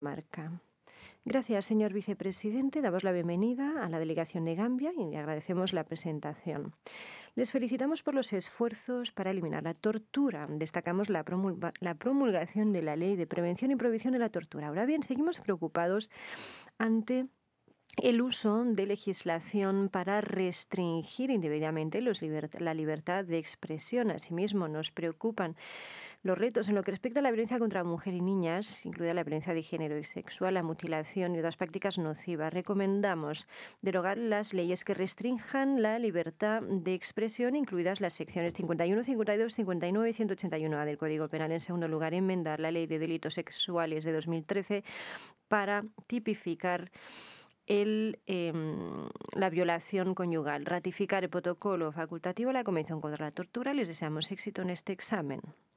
Marca. Gracias, señor vicepresidente. Damos la bienvenida a la delegación de Gambia y le agradecemos la presentación. Les felicitamos por los esfuerzos para eliminar la tortura. Destacamos la promulgación de la Ley de Prevención y Prohibición de la Tortura. Ahora bien, seguimos preocupados ante el uso de legislación para restringir indebidamente la libertad de expresión. Asimismo, nos preocupan los retos en lo que respecta a la violencia contra mujeres y niñas, incluida la violencia de género y sexual, la mutilación y otras prácticas nocivas. Recomendamos derogar las leyes que restrinjan la libertad de expresión, incluidas las secciones 51, 52, 59 y 181A del Código Penal. En segundo lugar, enmendar la Ley de Delitos Sexuales de 2013 para tipificar la violación conyugal, ratificar el protocolo facultativo a la Convención contra la Tortura. Les deseamos éxito en este examen.